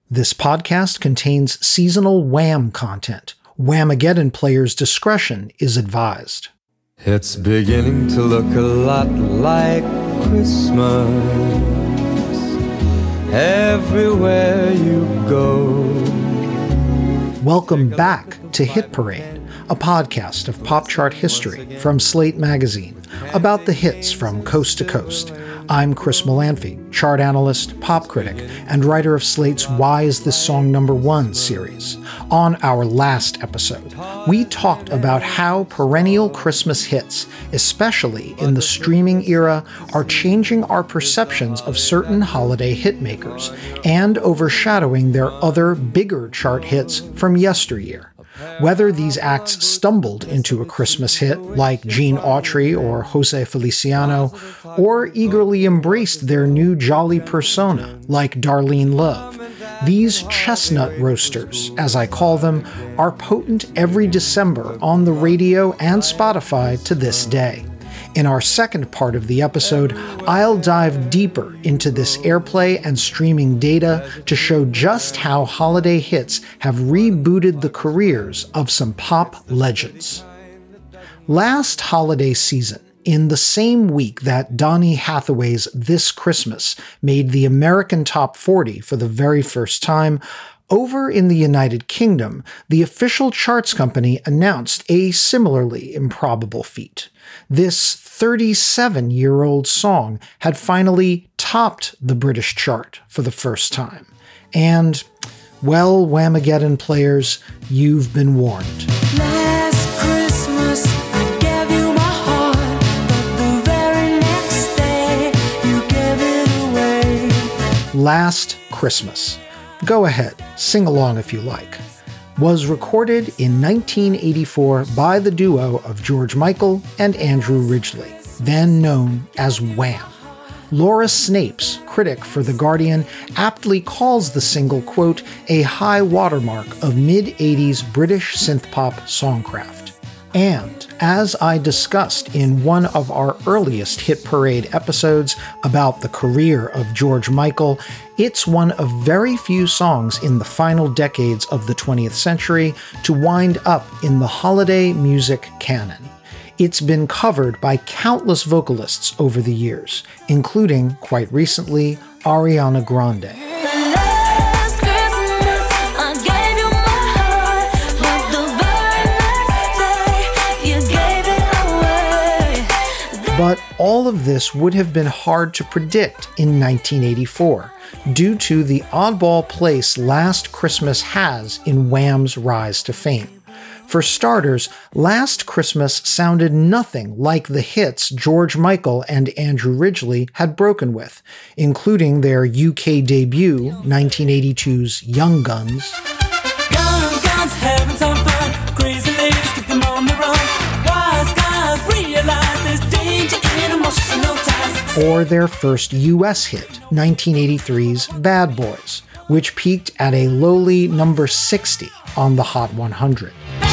This podcast contains seasonal Wham content. Whamageddon players' discretion is advised. It's beginning to look a lot like Christmas everywhere you go. Welcome back to Hit Parade, a podcast of pop chart history from Slate Magazine about the hits from coast to coast. I'm Chris Molanphy, chart analyst, pop critic, and writer of Slate's Why Is This Song Number One series. On our last episode, we talked about how perennial Christmas hits, especially in the streaming era, are changing our perceptions of certain holiday hitmakers and overshadowing their other bigger chart hits from yesteryear. Whether these acts stumbled into a Christmas hit like Gene Autry or Jose Feliciano, or eagerly embraced their new jolly persona like Darlene Love, these chestnut roasters, as I call them, are potent every December on the radio and Spotify to this day. In our second part of the episode, I'll dive deeper into this airplay and streaming data to show just how holiday hits have rebooted the careers of some pop legends. Last holiday season, in the same week that Donny Hathaway's This Christmas made the American Top 40 for the very first time, over in the United Kingdom, the official charts company announced a similarly improbable feat. This 37-year-old song had finally topped the British chart for the first time. And, well, Whamageddon players, you've been warned. Last Christmas, I gave you my heart, but the very next day, you gave it away. Last Christmas. Go ahead, sing along if you like. Was recorded in 1984 by the duo of George Michael and Andrew Ridgeley, then known as Wham. Laura Snapes, critic for The Guardian, aptly calls the single, quote, a high watermark of mid-80s British synth-pop songcraft. And, as I discussed in one of our earliest Hit Parade episodes about the career of George Michael, it's one of very few songs in the final decades of the 20th century to wind up in the holiday music canon. It's been covered by countless vocalists over the years, including, quite recently, Ariana Grande. But all of this would have been hard to predict in 1984 due to the oddball place Last Christmas has in Wham's rise to fame. For starters, Last Christmas sounded nothing like the hits George Michael and Andrew Ridgeley had broken with, including their UK debut, 1982's Young Guns, Young guns having some fun, crazy ladies keep them on the run. Wise guys realize there's danger in emotional ties. or their first US hit, 1983's Bad Boys, which peaked at a lowly number 60 on the Hot 100.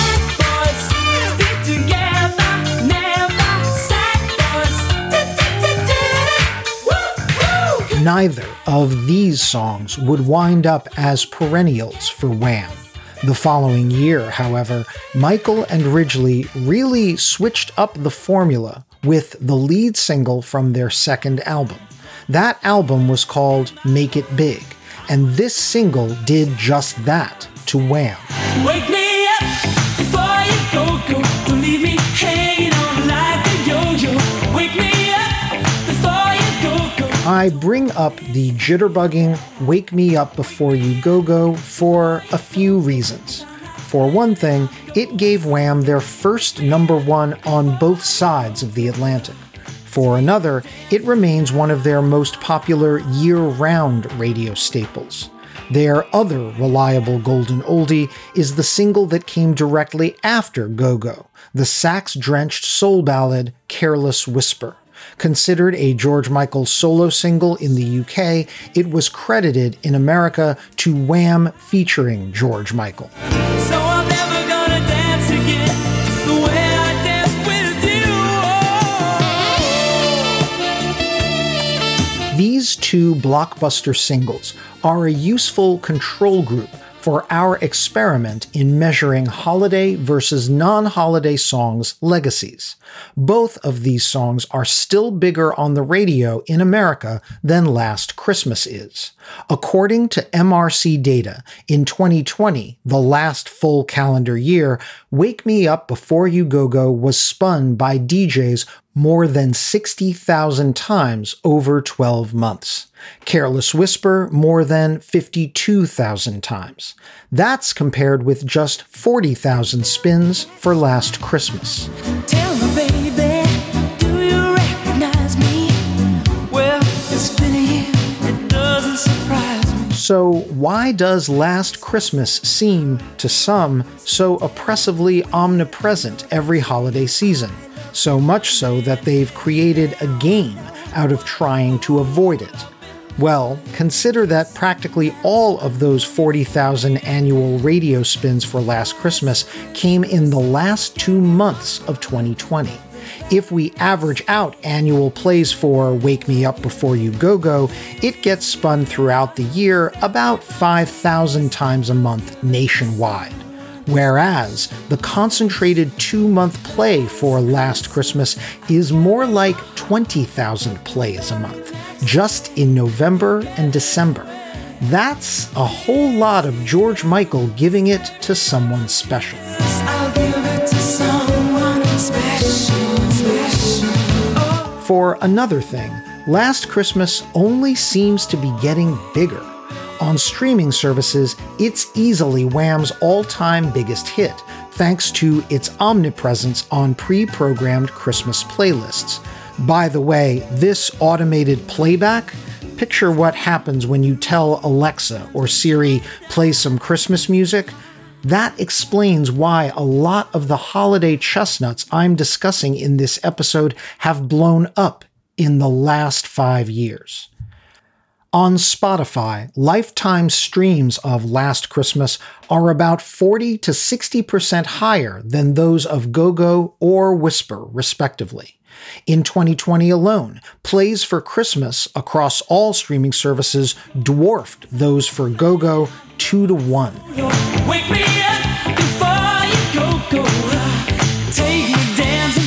Neither of these songs would wind up as perennials for Wham. The following year, however, Michael and Ridgeley really switched up the formula with the lead single from their second album. That album was called Make It Big, and this single did just that to Wham. Wake me up before you go. Don't leave me hanging on like a yo-yo. Wake me up before you go. I bring up the jitterbugging Wake Me Up Before You Go for a few reasons. For one thing, it gave Wham their first number one on both sides of the Atlantic. For another, it remains one of their most popular year-round radio staples. Their other reliable golden oldie is the single that came directly after Go-Go, the sax-drenched soul ballad Careless Whisper. Considered a George Michael solo single in the UK, it was credited in America to Wham featuring George Michael. So I'm never gonna dance again the way I danced with you. These two 2 blockbuster singles are a useful control group for our experiment in measuring holiday versus non-holiday songs' legacies. Both of these songs are still bigger on the radio in America than Last Christmas is. According to MRC data, in 2020, the last full calendar year, Wake Me Up Before You Go-Go was spun by DJs more than 60,000 times over 12 months. Careless Whisper more than 52,000 times. That's compared with just 40,000 spins for Last Christmas. Tell me, baby, do you recognize me? Well, it's been a year, it doesn't surprise me. So why does Last Christmas seem, to some, so oppressively omnipresent every holiday season? So much so that they've created a game out of trying to avoid it. Well, consider that practically all of those 40,000 annual radio spins for Last Christmas came in the last 2 months of 2020. If we average out annual plays for Wake Me Up Before You Go-Go, it gets spun throughout the year about 5,000 times a month nationwide. Whereas the concentrated 2-month play for Last Christmas is more like 20,000 plays a month, just in November and December. That's a whole lot of George Michael giving it to someone special. I'll give it to someone special. For another thing, Last Christmas only seems to be getting bigger. On streaming services, it's easily Wham's all-time biggest hit, thanks to its omnipresence on pre-programmed Christmas playlists. By the way, this automated playback, picture what happens when you tell Alexa or Siri, play some Christmas music. That explains why a lot of the holiday chestnuts I'm discussing in this episode have blown up in the last 5 years. On Spotify, lifetime streams of Last Christmas are about 40 to 60% higher than those of Go-Go or Whisper, respectively. In 2020 alone, plays for Christmas across all streaming services dwarfed those for Go-Go 2-to-1. Wake me up before you go. Take me dancing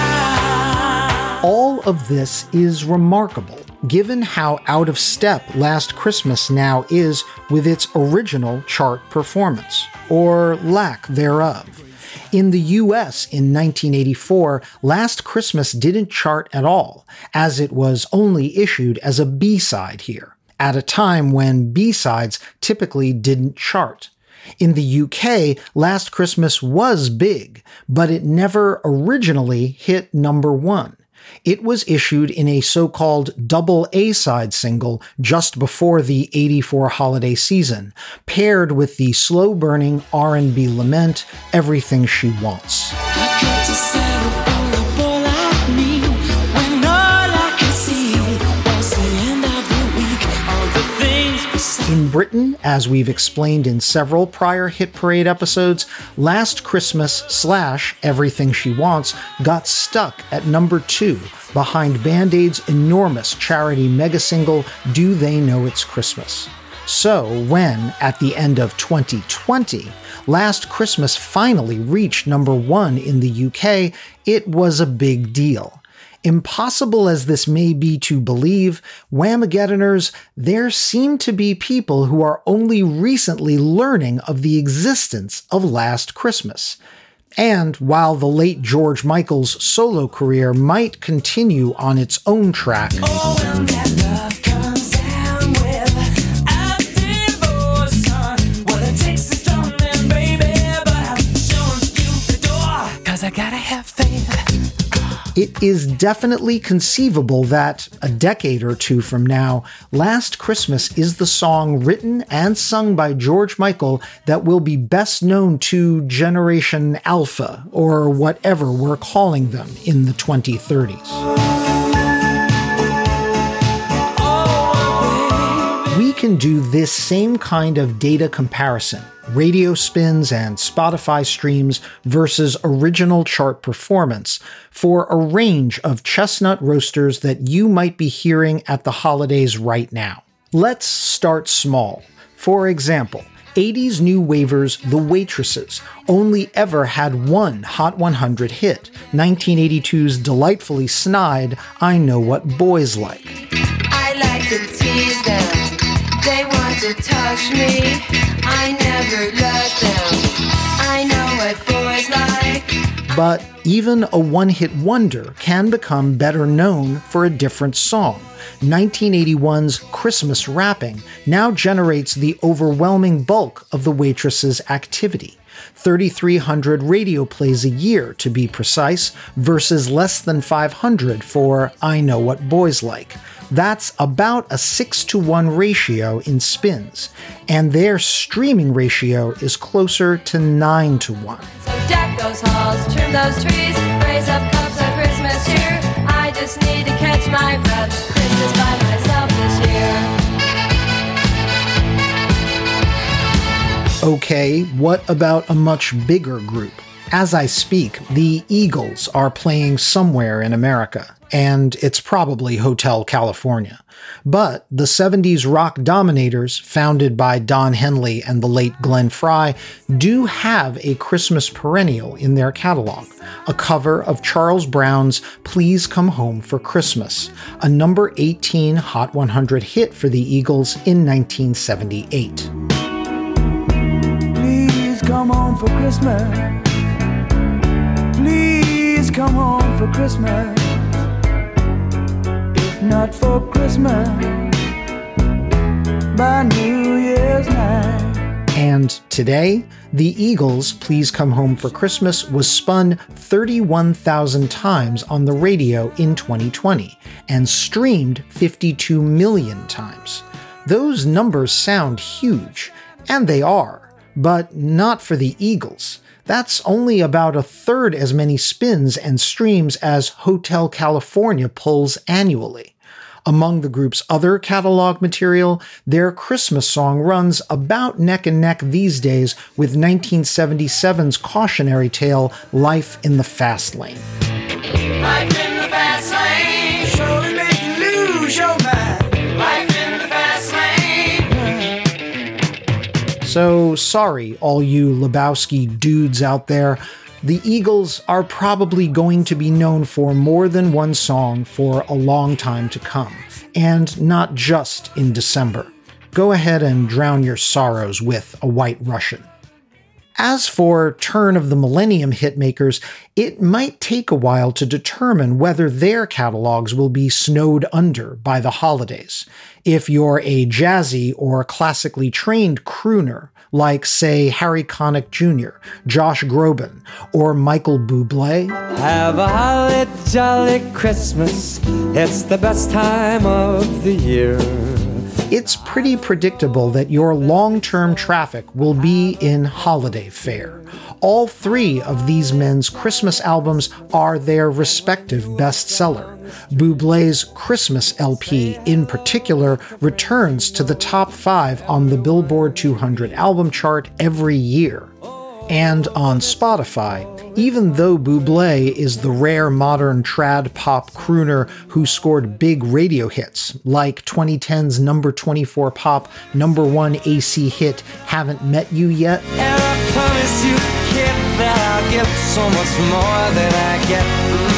tonight. All of this is remarkable, given how out of step Last Christmas now is with its original chart performance, or lack thereof. In the US in 1984, Last Christmas didn't chart at all, as it was only issued as a B-side here, at a time when B-sides typically didn't chart. In the UK, Last Christmas was big, but it never originally hit number 1. It was issued in a so-called double A-side single just before the '84 holiday season, paired with the slow-burning R&B lament, Everything She Wants. I got to settle for a boy like me, when all I can see was the end of the week, all the things we said. In Britain, as we've explained in several prior Hit Parade episodes, Last Christmas / Everything She Wants got stuck at number 2 behind Band Aid's enormous charity mega single, Do They Know It's Christmas? So when, at the end of 2020, Last Christmas finally reached number 1 in the UK, it was a big deal. Impossible as this may be to believe, Whamageddoners, there seem to be people who are only recently learning of the existence of Last Christmas. And while the late George Michael's solo career might continue on its own track, Oh, when that love comes down with a devotion, well, it takes a stomach, baby, but I'm showing you the door, 'cause I gotta have faith. it is definitely conceivable that, a decade or two from now, Last Christmas is the song written and sung by George Michael that will be best known to Generation Alpha, or whatever we're calling them in the 2030s. We can do this same kind of data comparison, radio spins and Spotify streams versus original chart performance, for a range of chestnut roasters that you might be hearing at the holidays right now. Let's start small. For example, 80s new wavers The Waitresses only ever had one Hot 100 hit, 1982's delightfully snide I Know What Boys Like. I like to tease them, they want to touch me, I never let them, I know what boys like. But even a one-hit wonder can become better known for a different song. 1981's Christmas Wrapping now generates the overwhelming bulk of The Waitress's activity. 3,300 radio plays a year, to be precise, versus less than 500 for I Know What Boys Like. That's about a 6-to-1 ratio in spins, and their streaming ratio is closer to 9-to-1. So deck those halls, trim those trees, raise up cups of Christmas cheer. I just need to catch my breath, Christmas by myself this year. Okay, what about a much bigger group? As I speak, the Eagles are playing somewhere in America, and it's probably Hotel California. But the 70s rock dominators, founded by Don Henley and the late Glenn Frey, do have a Christmas perennial in their catalog, a cover of Charles Brown's Please Come Home for Christmas, a number 18 Hot 100 hit for the Eagles in 1978. Please come home for Christmas. Please come home for Christmas. If not for Christmas, by New Year's night. And today, the Eagles' Please Come Home for Christmas was spun 31,000 times on the radio in 2020 and streamed 52 million times. Those numbers sound huge, and they are, but not for the Eagles. That's only about a third as many spins and streams as Hotel California pulls annually. Among the group's other catalog material, their Christmas song runs about neck and neck these days with 1977's cautionary tale, Life in the Fast Lane. Life in the fast lane, Surely make you lose your mind. life in the fast lane. So sorry, all you Lebowski dudes out there. The Eagles are probably going to be known for more than one song for a long time to come, and not just in December. Go ahead and drown your sorrows with A White Russian. As for turn of the millennium hitmakers, it might take a while to determine whether their catalogs will be snowed under by the holidays. If you're a jazzy or classically trained crooner, like, say, Harry Connick Jr., Josh Groban, or Michael Bublé, Have a holly jolly Christmas. It's the best time of the year. it's pretty predictable that your long-term traffic will be in holiday fare. All three of these men's Christmas albums are their respective bestseller. Bublé's Christmas LP, in particular, returns to the top 5 on the Billboard 200 album chart every year. And on Spotify, even though Bublé is the rare modern trad pop crooner who scored big radio hits, like 2010's number 24 pop, number 1 AC hit, Haven't Met You Yet, And I promise you, kid, that I'll give so much more than I get.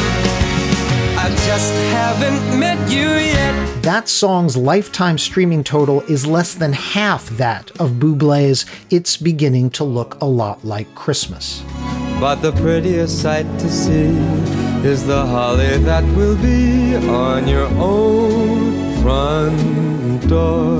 I just haven't met you yet. that song's lifetime streaming total is less than half that of Bublé's It's Beginning to Look a Lot Like Christmas. But the prettiest sight to see is the holly that will be on your own front door.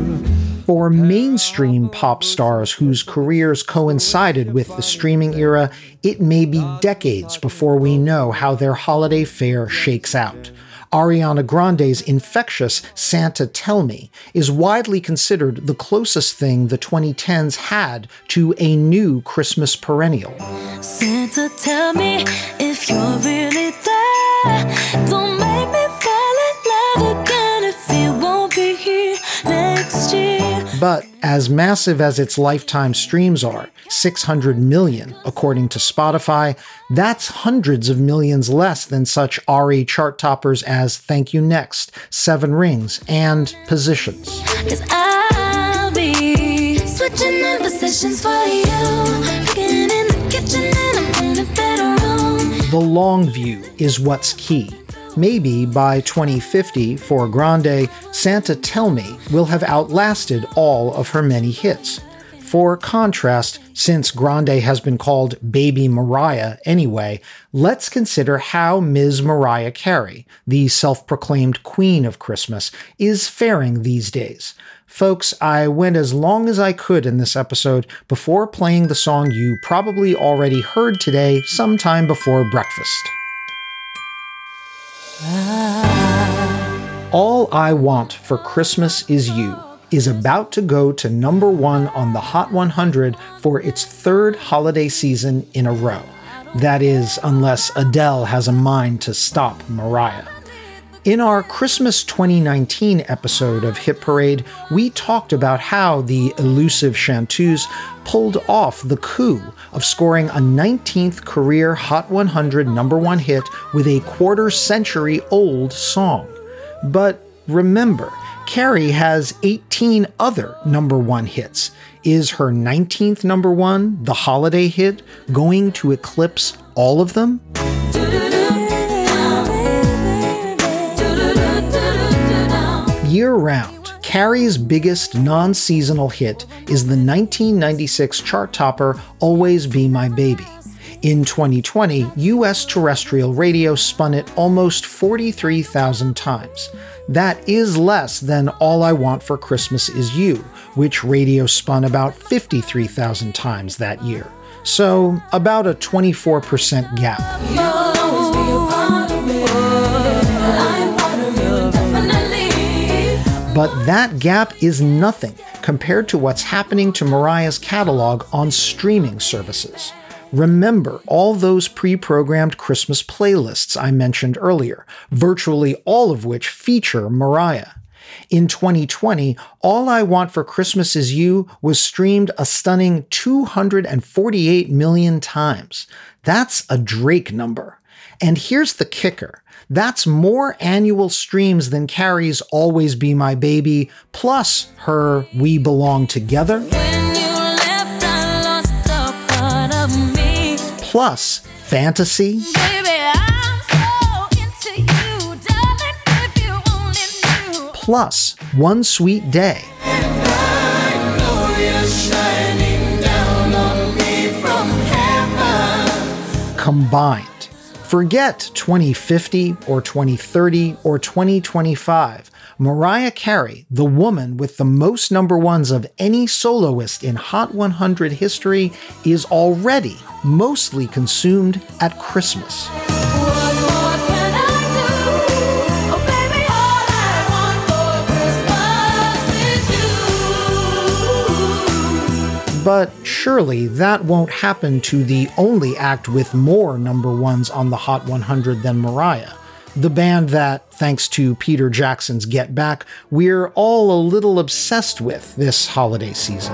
For mainstream pop stars whose careers coincided with the streaming era, it may be decades before we know how their holiday fare shakes out. Ariana Grande's infectious Santa Tell Me is widely considered the closest thing the 2010s had to a new Christmas perennial. Santa, tell me if you're really there. Don't make me fall in love again if you won't be here next year. But as massive as its lifetime streams are, 600 million according to Spotify, that's hundreds of millions less than such RE chart toppers as Thank You Next, Seven Rings, and Positions. 'Cause I'll be switching in positions for you. Cooking in the kitchen and I'm in the bedroom. The long view is what's key. Maybe by 2050, for Grande, Santa Tell Me will have outlasted all of her many hits. For contrast, since Grande has been called Baby Mariah anyway, let's consider how Ms. Mariah Carey, the self-proclaimed queen of Christmas, is faring these days. Folks, I went as long as I could in this episode before playing the song you probably already heard today sometime before breakfast. All I Want for Christmas Is You is about to go to number 1 on the Hot 100 for its third holiday season in a row. That is, unless Adele has a mind to stop Mariah. In our Christmas 2019 episode of Hit Parade, we talked about how the elusive Chanteuse pulled off the coup of scoring a 19th career Hot 100 number 1 hit with a quarter-century-old song. But remember, Carey has 18 other number 1 hits. Is her 19th number 1, the holiday hit, going to eclipse all of them? Year-round, Carey's biggest non-seasonal hit is the 1996 chart topper Always Be My Baby. In 2020, U.S. terrestrial radio spun it almost 43,000 times. That is less than All I Want for Christmas Is You, which radio spun about 53,000 times that year. So, about a 24% gap. But that gap is nothing compared to what's happening to Mariah's catalog on streaming services. Remember all those pre-programmed Christmas playlists I mentioned earlier, virtually all of which feature Mariah. In 2020, All I Want for Christmas Is You was streamed a stunning 248 million times. That's a Drake number. And here's the kicker. That's more annual streams than Carey's Always Be My Baby, plus her We Belong Together, plus Fantasy, plus One Sweet Day, combined. Forget 2050 or 2030 or 2025. Mariah Carey, the woman with the most number 1s of any soloist in Hot 100 history, is already mostly consumed at Christmas. But surely that won't happen to the only act with more number 1s on the Hot 100 than Mariah. The band that, thanks to Peter Jackson's Get Back, we're all a little obsessed with this holiday season.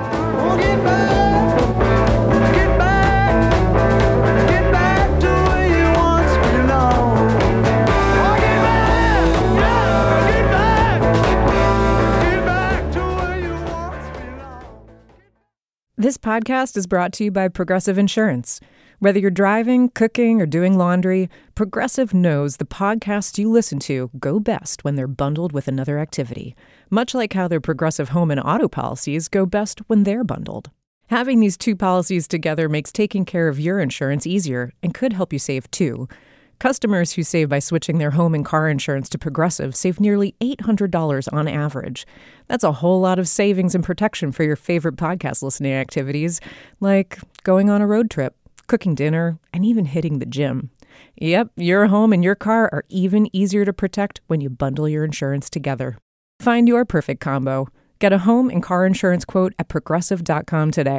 This podcast is brought to you by Progressive Insurance. Whether you're driving, cooking, or doing laundry, Progressive knows the podcasts you listen to go best when they're bundled with another activity, much like how their Progressive home and auto policies go best when they're bundled. Having these two policies together makes taking care of your insurance easier and could help you save too. Customers who save by switching their home and car insurance to Progressive save nearly $800 on average. That's a whole lot of savings and protection for your favorite podcast listening activities, like going on a road trip, cooking dinner, and even hitting the gym. Yep, your home and your car are even easier to protect when you bundle your insurance together. Find your perfect combo. Get a home and car insurance quote at Progressive.com today.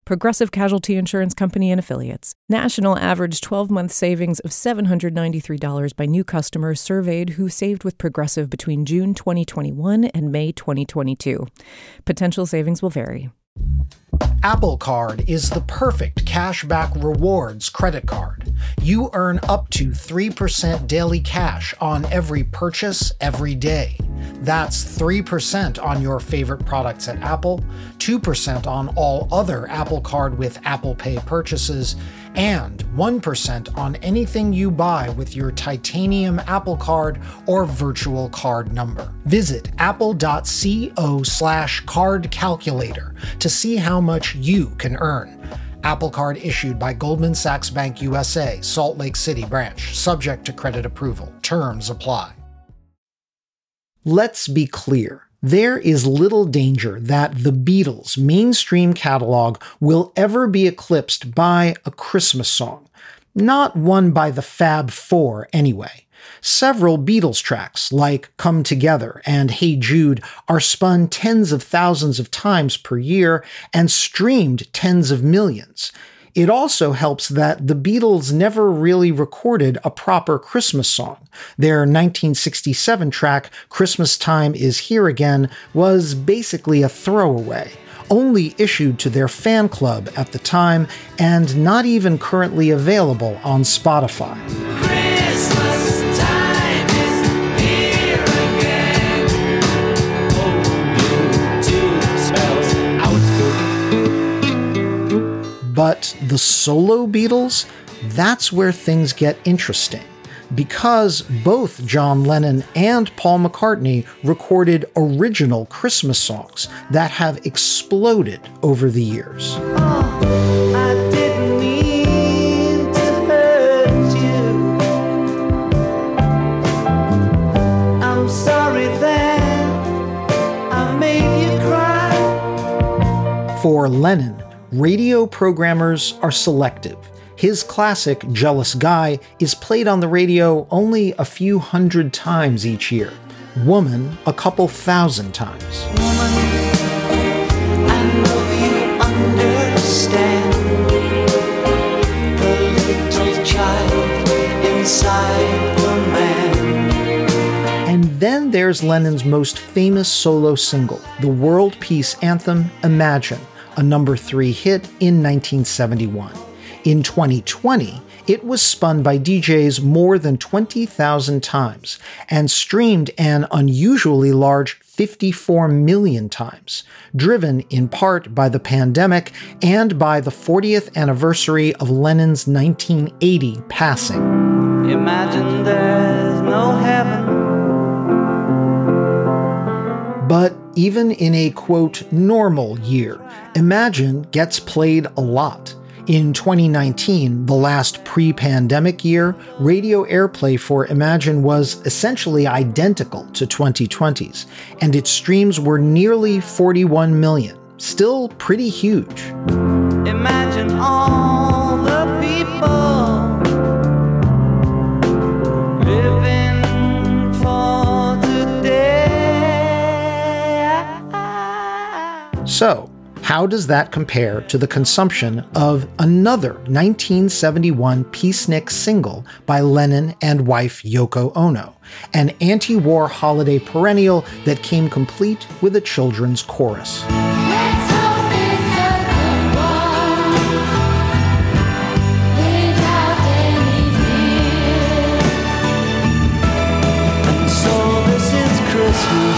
Progressive Casualty Insurance Company and Affiliates. National average 12-month savings of $793 by new customers surveyed who saved with Progressive between June 2021 and May 2022. Potential savings will vary. Apple Card is the perfect cashback rewards credit card. You earn up to 3% daily cash on every purchase every day. That's 3% on your favorite products at Apple, 2% on all other Apple Card with Apple Pay purchases, and 1% on anything you buy with your titanium Apple Card or virtual card number. Visit apple.co/card calculator to see how much you can earn. Apple Card issued by Goldman Sachs Bank USA, Salt Lake City branch, subject to credit approval. Terms apply. Let's be clear. There is little danger that the Beatles' mainstream catalog will ever be eclipsed by a Christmas song. Not one by the Fab Four, anyway. Several Beatles tracks, like Come Together and Hey Jude, are spun tens of thousands of times per year and streamed tens of millions. It also helps that the Beatles never really recorded a proper Christmas song. Their 1967 track, Christmas Time Is Here Again, was basically a throwaway, only issued to their fan club at the time, and not even currently available on Spotify. Christmas time is here again. Spells out. But the solo Beatles, that's where things get interesting, because both John Lennon and Paul McCartney recorded original Christmas songs that have exploded over the years. I didn't mean to hurt you. I'm sorry that I made you cry. For Lennon, radio programmers are selective. His classic Jealous Guy is played on the radio only a few hundred times each year. Woman, a couple thousand times. Woman, I know you understand the little child inside the man. And then there's Lennon's most famous solo single, the world peace anthem, Imagine, a number 3 hit in 1971. In 2020, it was spun by DJs more than 20,000 times and streamed an unusually large 54 million times, driven in part by the pandemic and by the 40th anniversary of Lennon's 1980 passing. Imagine there's no heaven. But even in a, quote, normal year, Imagine gets played a lot. In 2019, the last pre-pandemic year, radio airplay for Imagine was essentially identical to 2020's, and its streams were nearly 41 million. Still pretty huge. Imagine all the people living for today. So, how does that compare to the consumption of another 1971 peacenik single by Lennon and wife Yoko Ono, an anti-war holiday perennial that came complete with a children's chorus? Let's hope it's a good one without any fear. And so this is Christmas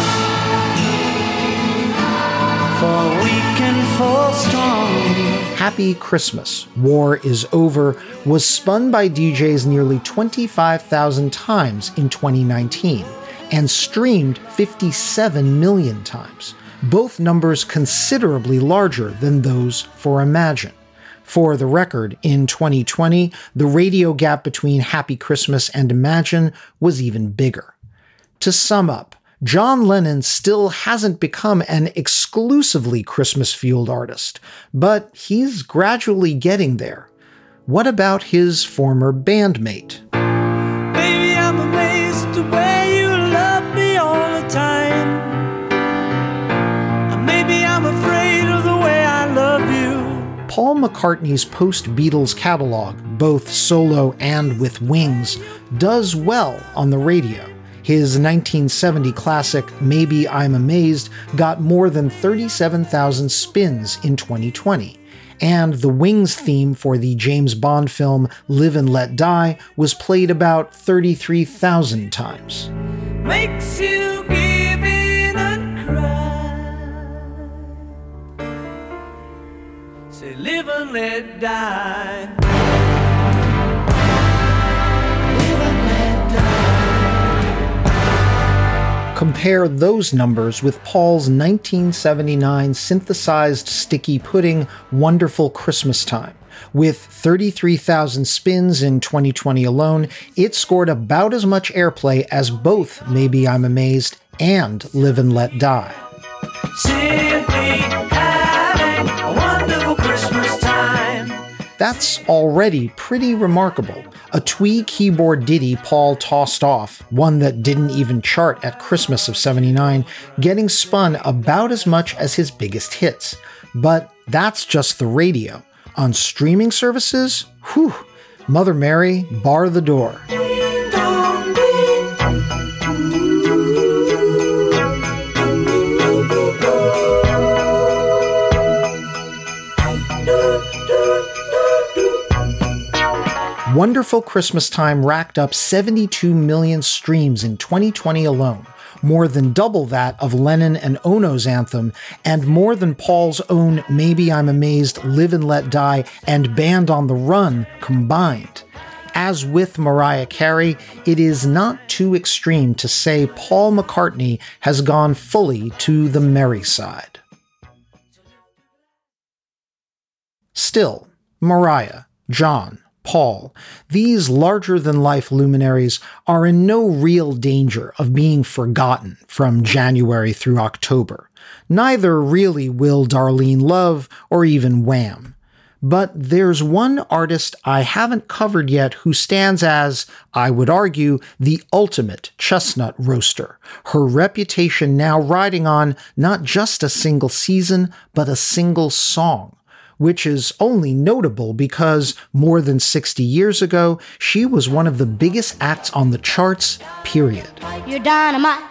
for weak and for strong. Happy Christmas, War is Over was spun by DJs nearly 25,000 times in 2019 and streamed 57 million times, both numbers considerably larger than those for Imagine. For the record, in 2020, the radio gap between Happy Christmas and Imagine was even bigger. To sum up, John Lennon still hasn't become an exclusively Christmas-fueled artist, but he's gradually getting there. What about his former bandmate? Baby, I'm amazed the way you love me all the time. And maybe I'm afraid of the way I love you. Paul McCartney's post-Beatles catalog, both solo and with Wings, does well on the radio. His 1970 classic, Maybe I'm Amazed, got more than 37,000 spins in 2020. And the Wings theme for the James Bond film Live and Let Die was played about 33,000 times. Makes you give in and cry. Say live and let die. Live and let die. Compare those numbers with Paul's 1979 synthesized Sticky Pudding Wonderful Christmas Time. With 33,000 spins in 2020 alone, it scored about as much airplay as both Maybe I'm Amazed and Live and Let Die. Simply having a wonderful Christmas time. That's already pretty remarkable. A twee keyboard ditty Paul tossed off, one that didn't even chart at Christmas of '79, getting spun about as much as his biggest hits. But that's just the radio. On streaming services, whew, Mother Mary, bar the door. Wonderful Christmas Time racked up 72 million streams in 2020 alone, more than double that of Lennon and Ono's anthem, and more than Paul's own Maybe I'm Amazed, Live and Let Die, and Band on the Run combined. As with Mariah Carey, it is not too extreme to say Paul McCartney has gone fully to the merry side. Still, Mariah, John, Paul, these larger-than-life luminaries are in no real danger of being forgotten from January through October. Neither really will Darlene Love or even Wham. But there's one artist I haven't covered yet who stands as, I would argue, the ultimate chestnut roaster, her reputation now riding on not just a single season, but a single song, which is only notable because more than 60 years ago, she was one of the biggest acts on the charts, period. You're dynamite.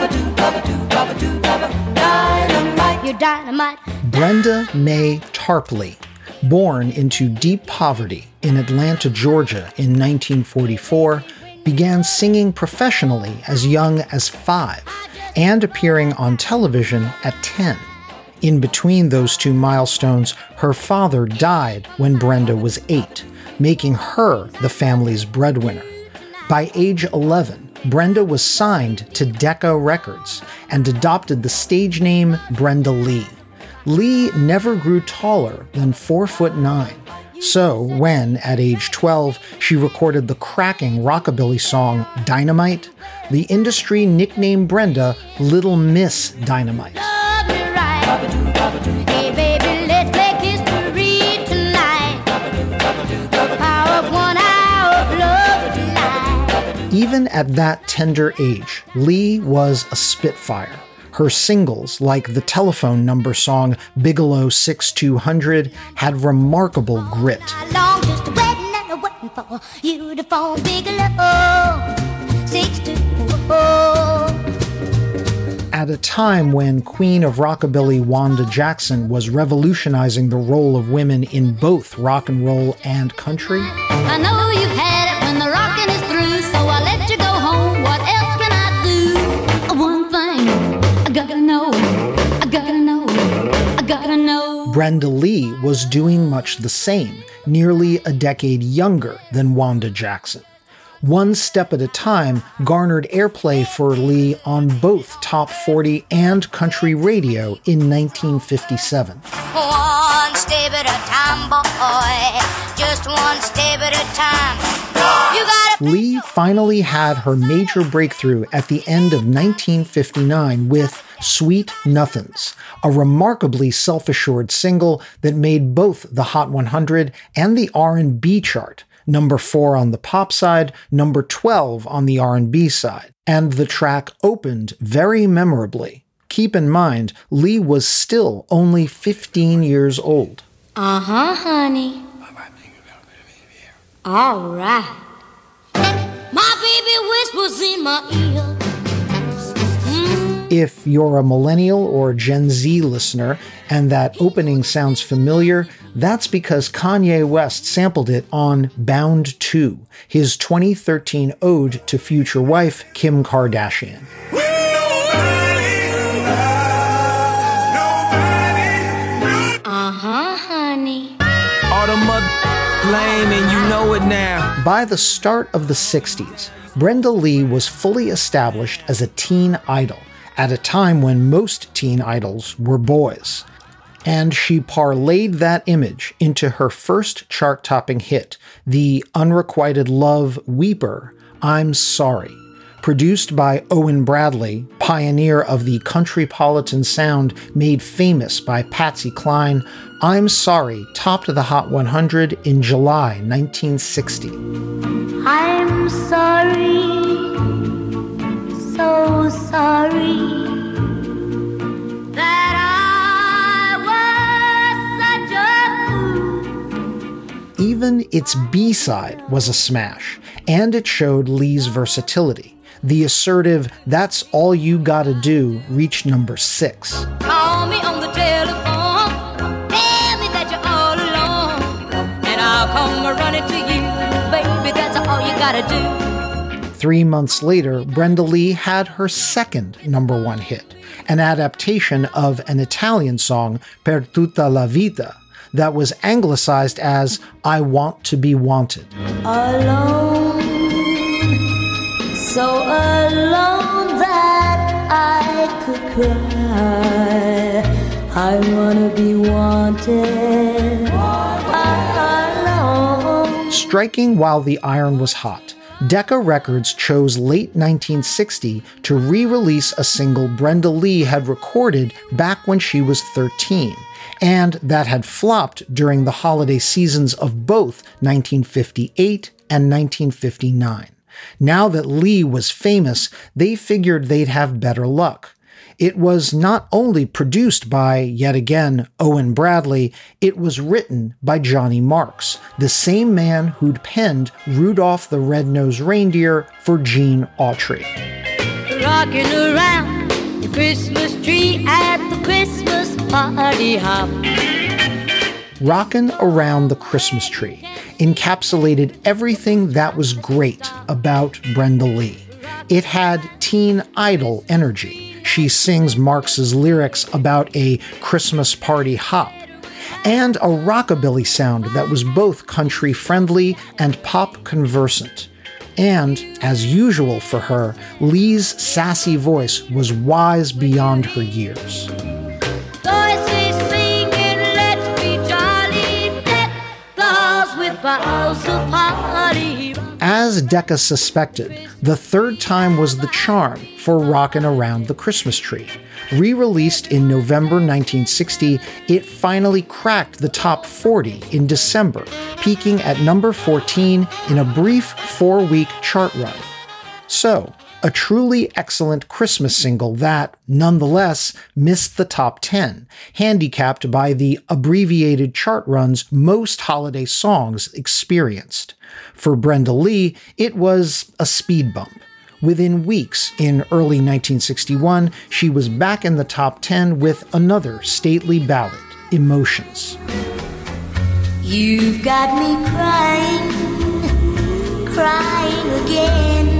Dynamite. You're dynamite. Brenda Mae Tarpley, born into deep poverty in Atlanta, Georgia in 1944, began singing professionally as young as 5 and appearing on television at 10. In between those two milestones, her father died when Brenda was 8, making her the family's breadwinner. By age 11, Brenda was signed to Decca Records and adopted the stage name Brenda Lee. Lee never grew taller than 4'9". So when, at age 12, she recorded the cracking rockabilly song Dynamite, the industry nicknamed Brenda Little Miss Dynamite. Hey baby, let's make history tonight. The power of 1 hour of love tonight. Even at that tender age, Lee was a spitfire. Her singles, like the telephone number song Bigelow 6200, had remarkable grit. How long just waiting and waiting for you to phone Bigelow 6200. At a time when Queen of Rockabilly Wanda Jackson was revolutionizing the role of women in both rock and roll and country, I know you've had it when the rockin' is through, so I'll let you go home. What else can I do? One thing I gotta know, I gotta know, I gotta know. Brenda Lee was doing much the same, nearly a decade younger than Wanda Jackson. One Step at a Time garnered airplay for Lee on both Top 40 and country radio in 1957. One step at a time, boy, just one step at a time. You gotta Lee finally had her major breakthrough at the end of 1959 with Sweet Nothings, a remarkably self-assured single that made both the Hot 100 and the R&B chart, number 4 on the pop side, number 12 on the R&B side, and the track opened very memorably. Keep in mind, Lee was still only 15 years old. Uh-huh, honey. All right. My baby whispers in my ear. If you're a millennial or Gen Z listener and that opening sounds familiar, that's because Kanye West sampled it on Bound 2, his 2013 ode to future wife Kim Kardashian. Uh-huh, honey. All the mother lame and you know it now. By the start of the 60s, Brenda Lee was fully established as a teen idol at a time when most teen idols were boys. And she parlayed that image into her first chart-topping hit, the unrequited love weeper, I'm Sorry. Produced by Owen Bradley, pioneer of the countrypolitan sound made famous by Patsy Cline, I'm Sorry topped the Hot 100 in July 1960. I'm sorry, so sorry that I was such a fool. Even its B-side was a smash, and it showed Lee's versatility. The assertive, that's all you gotta do, reached number 6. Call me on the telephone, tell me that you're all alone, and I'll come running to you, baby, that's all you gotta do. 3 months later, Brenda Lee had her second number 1 hit, an adaptation of an Italian song, Per tutta la vita, that was anglicized as I Want to Be Wanted. Alone, so alone that I could cry. I wanna be wanted. Alone. Striking while the iron was hot, Decca Records chose late 1960 to re-release a single Brenda Lee had recorded back when she was 13, and that had flopped during the holiday seasons of both 1958 and 1959. Now that Lee was famous, they figured they'd have better luck. It was not only produced by, yet again, Owen Bradley, it was written by Johnny Marks, the same man who'd penned Rudolph the Red-Nosed Reindeer for Gene Autry. Rocking around the Christmas tree at the Christmas party hop. Rockin' Around the Christmas Tree encapsulated everything that was great about Brenda Lee. It had teen idol energy. She sings Marx's lyrics about a Christmas party hop, and a rockabilly sound that was both country friendly and pop conversant. And, as usual for her, Lee's sassy voice was wise beyond her years. As Decca suspected, the third time was the charm for Rockin' Around the Christmas Tree. Re-released in November 1960, it finally cracked the top 40 in December, peaking at number 14 in a brief 4-week chart run. So, a truly excellent Christmas single that, nonetheless, missed the top 10, handicapped by the abbreviated chart runs most holiday songs experienced. For Brenda Lee, it was a speed bump. Within weeks, in early 1961, she was back in the top 10 with another stately ballad, Emotions. You've got me crying, crying again.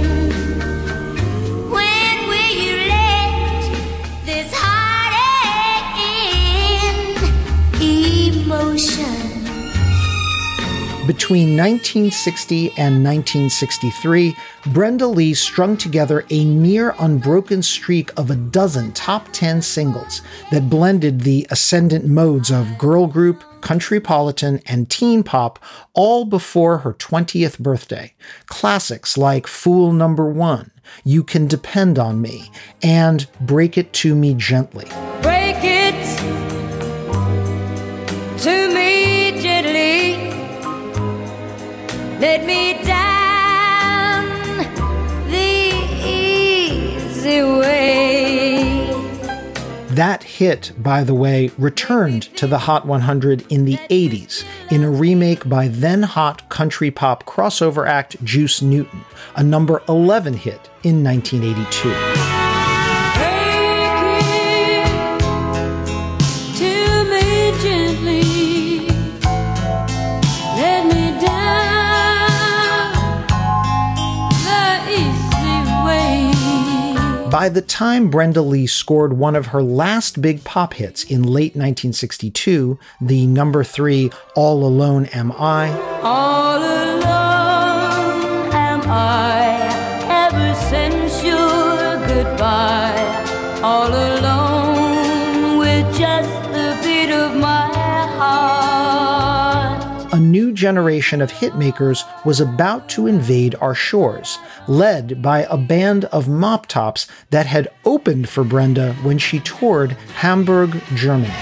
Between 1960 and 1963, Brenda Lee strung together a near unbroken streak of a dozen top 10 singles that blended the ascendant modes of girl group, countrypolitan, and teen pop, all before her 20th birthday. Classics like Fool Number 1, You Can Depend on Me, and Break It to Me Gently. Break it to me gently. Let me down the easy way. That hit, by the way, returned to the Hot 100 in the 80s in a remake by then-hot country pop crossover act Juice Newton, a number 11 hit in 1982. By the time Brenda Lee scored one of her last big pop hits in late 1962, the number 3 All Alone Am I, All alone am I, ever since your goodbye. All alone with just the beat of my heart. a new generation of hitmakers was about to invade our shores, led by a band of mop tops that had opened for Brenda when she toured Hamburg, Germany.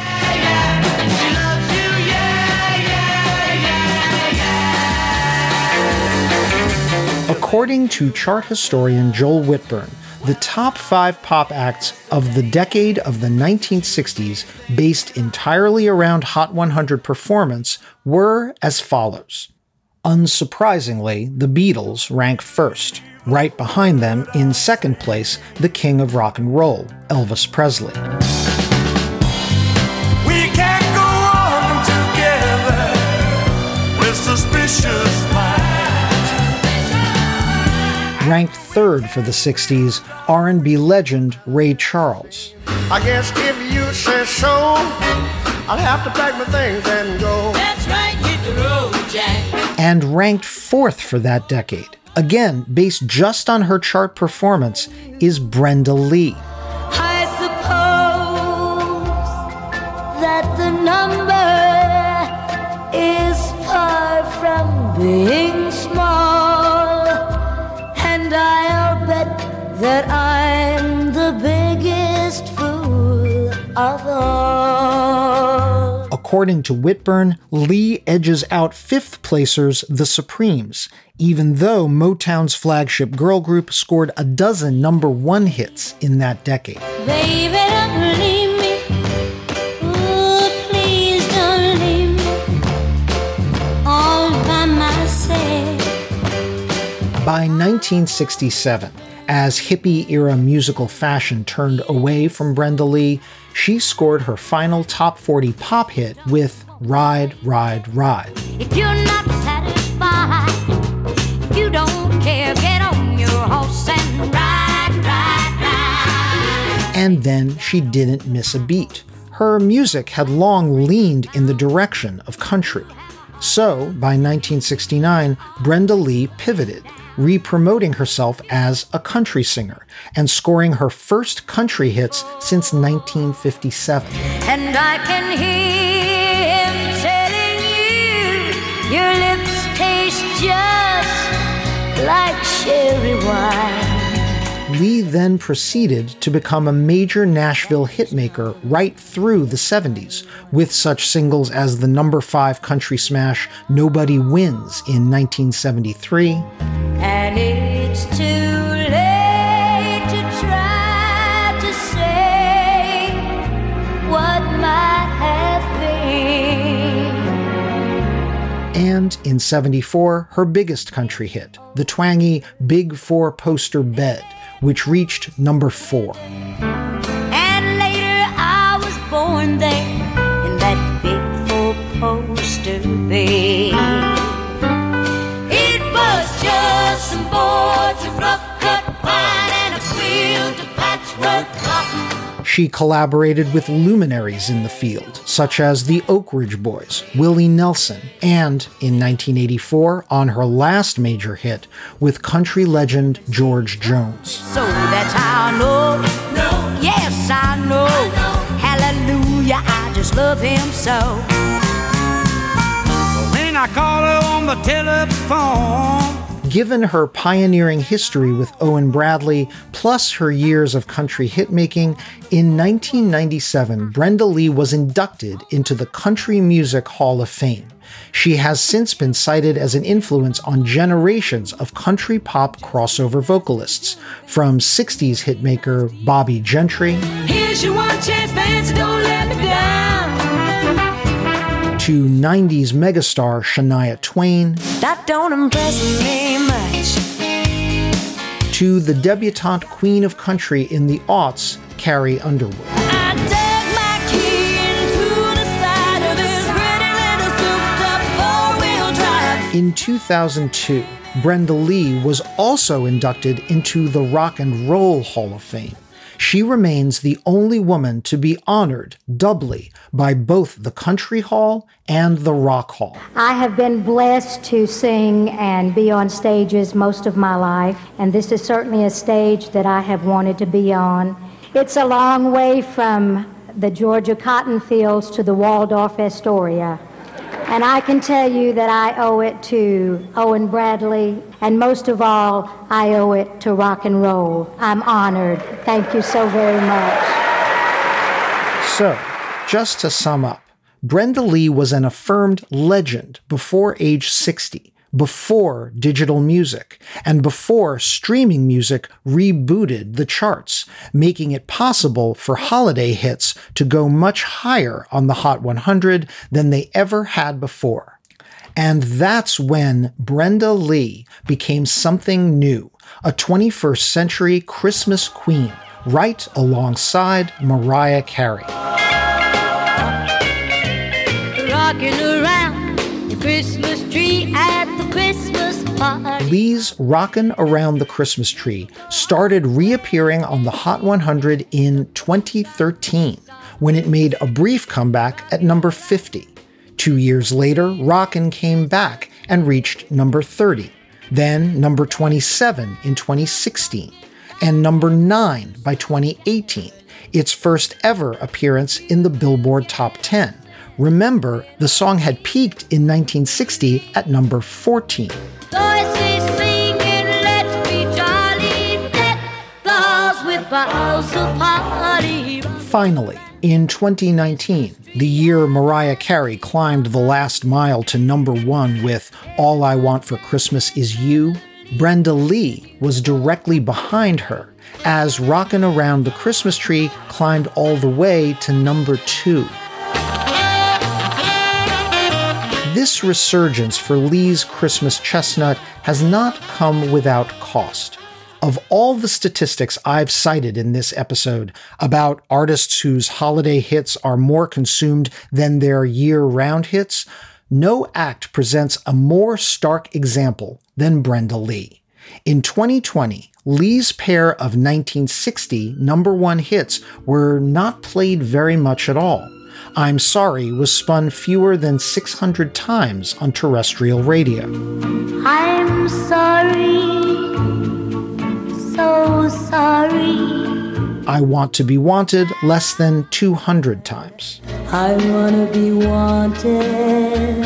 According to chart historian Joel Whitburn, the top 5 pop acts of the decade of the 1960s, based entirely around Hot 100 performance, were as follows. Unsurprisingly, the Beatles rank first. Right behind them, in second place, the king of rock and roll, Elvis Presley. We can't go on together with suspicious minds. Ranked third for the 60s, R&B legend Ray Charles. I guess if you say so, I'll have to pack my things and go. That's right, hit the road, Jack. And ranked fourth for that decade, again based just on her chart performance, is Brenda Lee. I suppose that the number is far from being small, and I'll bet that I'm the biggest fool of all. According to Whitburn, Lee edges out fifth placers The Supremes, even though Motown's flagship girl group scored a dozen number 1 hits in that decade. Baby, don't leave me. Ooh, please don't leave me all by myself. By 1967, as hippie-era musical fashion turned away from Brenda Lee, she scored her final top 40 pop hit with Ride, Ride, Ride. If you're not satisfied, if you don't care, get on your horse and ride, ride, ride. And then she didn't miss a beat. Her music had long leaned in the direction of country. So, by 1969, Brenda Lee pivoted, re-promoting herself as a country singer and scoring her first country hits since 1957. And I can hear him telling you your lips taste just like cherry wine. Lee then proceeded to become a major Nashville hitmaker right through the 70s, with such singles as the number 5 country smash Nobody Wins in 1973. And it's too late to try to say what might have been. And in 74, her biggest country hit, the twangy Big 4 poster Bed, which reached number 4. And later I was born there in that big 4 poster bed. It was just some boards of rough cut pine and a quilt of patchwork cotton. She collaborated with luminaries in the field, such as the Oak Ridge Boys, Willie Nelson, and, in 1984, on her last major hit, with country legend George Jones. So that's how I know. Yes, I know. Hallelujah, I just love him so. When I call her on the telephone. Given her pioneering history with Owen Bradley, plus her years of country hitmaking, in 1997, Brenda Lee was inducted into the Country Music Hall of Fame. She has since been cited as an influence on generations of country pop crossover vocalists, from 60s hitmaker Bobby Gentry. Here Just you one chance, fancy, don't let me down. To 90s megastar Shania Twain. That don't impress me much. To the debutante queen of country in the aughts, Carrie Underwood. I dug my key into the side of this pretty little souped-up four-wheel drive. In 2002, Brenda Lee was also inducted into the Rock and Roll Hall of Fame. She remains the only woman to be honored doubly by both the Country Hall and the Rock Hall. I have been blessed to sing and be on stages most of my life, and this is certainly a stage that I have wanted to be on. It's a long way from the Georgia cotton fields to the Waldorf Astoria. And I can tell you that I owe it to Owen Bradley, and most of all, I owe it to rock and roll. I'm honored. Thank you so very much. So, just to sum up, Brenda Lee was an affirmed legend before age 60, before digital music, and before streaming music rebooted the charts, making it possible for holiday hits to go much higher on the Hot 100 than they ever had before. And that's when Brenda Lee became something new, a 21st century Christmas queen, right alongside Mariah Carey. Rocking around the Christmas tree at the Christmas party. Lee's Rockin' Around the Christmas Tree started reappearing on the Hot 100 in 2013, when it made a brief comeback at number 50. 2 years later, Rockin' came back and reached number 30, then number 27 in 2016, and number 9 by 2018, its first ever appearance in the Billboard Top 10. Remember, the song had peaked in 1960 at number 14. Voices singing, let's be jolly, deck the halls with boughs of holly. Finally, in 2019, the year Mariah Carey climbed the last mile to number 1 with All I Want for Christmas Is You, Brenda Lee was directly behind her as Rockin' Around the Christmas Tree climbed all the way to number 2. This resurgence for Lee's Christmas chestnut has not come without cost. Of all the statistics I've cited in this episode about artists whose holiday hits are more consumed than their year-round hits, no act presents a more stark example than Brenda Lee. In 2020, Lee's pair of 1960 number 1 hits were not played very much at all. I'm Sorry was spun fewer than 600 times on terrestrial radio. I'm sorry, so sorry. I Want to Be Wanted less than 200 times. I wanna be wanted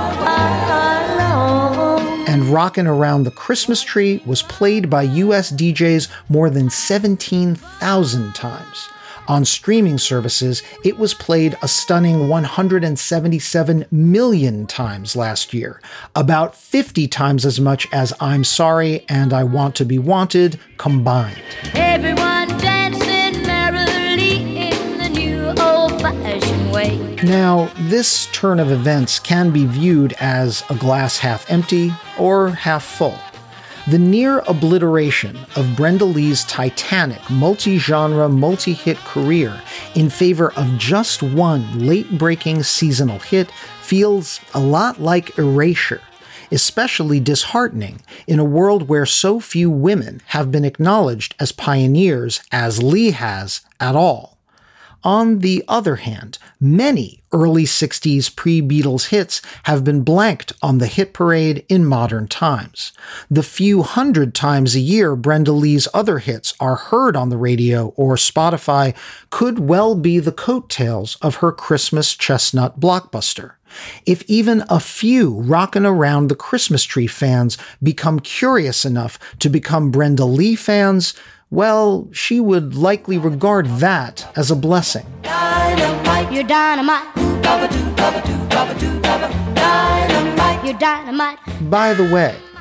alone. And Rockin' Around the Christmas Tree was played by US DJs more than 17,000 times. On streaming services, it was played a stunning 177 million times last year, about 50 times as much as I'm Sorry and I Want to Be Wanted combined. Everyone dancing merrily in the new old-fashioned way. Now, this turn of events can be viewed as a glass half empty or half full. The near obliteration of Brenda Lee's titanic multi-genre, multi-hit career in favor of just one late-breaking seasonal hit feels a lot like erasure, especially disheartening in a world where so few women have been acknowledged as pioneers as Lee has at all. On the other hand, many early 60s pre-Beatles hits have been blanked on the hit parade in modern times. The few hundred times a year Brenda Lee's other hits are heard on the radio or Spotify could well be the coattails of her Christmas chestnut blockbuster. If even a few Rockin' Around the Christmas Tree fans become curious enough to become Brenda Lee fans, well, she would likely regard that as a blessing. Dynamite, you're dynamite. Dynamite, you're dynamite. By the way,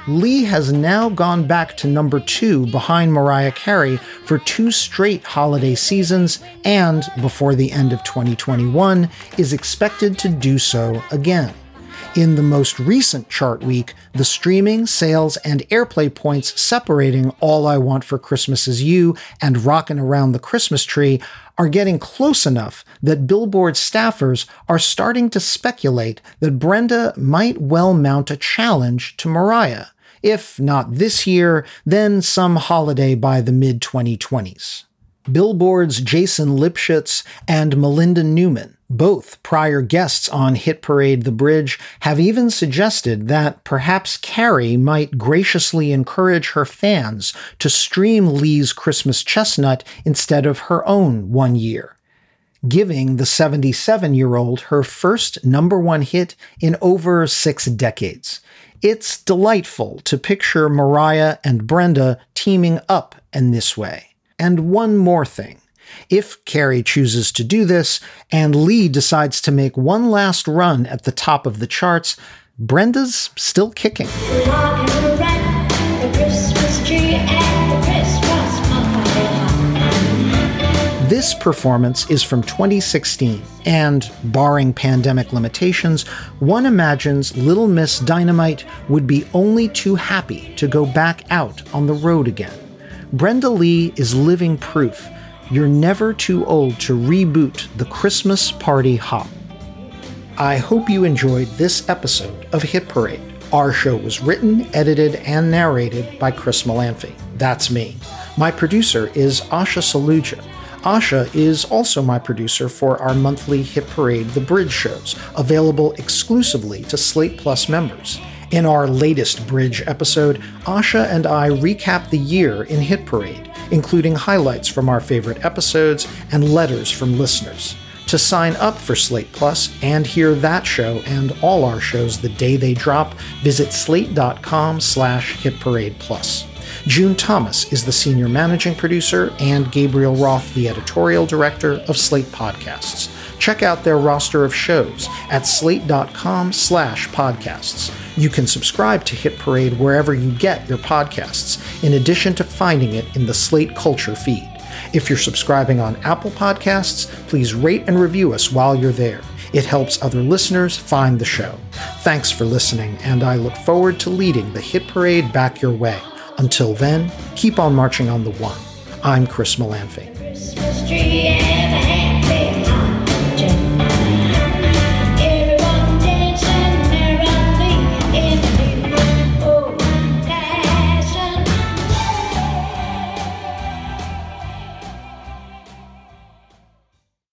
Lee has now gone back to number 2 behind Mariah Carey for 2 straight holiday seasons, and before the end of 2021 is expected to do so again. In the most recent chart week, the streaming, sales, and airplay points separating All I Want for Christmas Is You and Rockin' Around the Christmas Tree are getting close enough that Billboard staffers are starting to speculate that Brenda might well mount a challenge to Mariah. If not this year, then some holiday by the mid-2020s. Billboard's Jason Lipschitz and Melinda Newman, both prior guests on Hit Parade The Bridge, have even suggested that perhaps Carey might graciously encourage her fans to stream Lee's Christmas Chestnut instead of her own one year, giving the 77-year-old her first number 1 hit in over 6 decades. It's delightful to picture Mariah and Brenda teaming up in this way. And one more thing. If Carey chooses to do this, and Lee decides to make one last run at the top of the charts, Brenda's still kicking. This performance is from 2016, and barring pandemic limitations, one imagines Little Miss Dynamite would be only too happy to go back out on the road again. Brenda Lee is living proof you're never too old to reboot the Christmas party hop. I hope you enjoyed this episode of Hit Parade. Our show was written, edited, and narrated by Chris Molanphy. That's me. My producer is Asha Saluja. Asha is also my producer for our monthly Hit Parade The Bridge shows, available exclusively to Slate Plus members. In our latest Bridge episode, Asha and I recap the year in Hit Parade, including highlights from our favorite episodes and letters from listeners. To sign up for Slate Plus and hear that show and all our shows the day they drop, visit slate.com/hitparadeplus. June Thomas is the senior managing producer and Gabriel Roth the editorial director of Slate Podcasts. Check out their roster of shows at slate.com/podcasts. You can subscribe to Hit Parade wherever you get your podcasts, in addition to finding it in the Slate Culture feed. If you're subscribing on Apple Podcasts, please rate and review us while you're there. It helps other listeners find the show. Thanks for listening, and I look forward to leading the Hit Parade back your way. Until then, keep on marching on the one. I'm Chris Molanphy.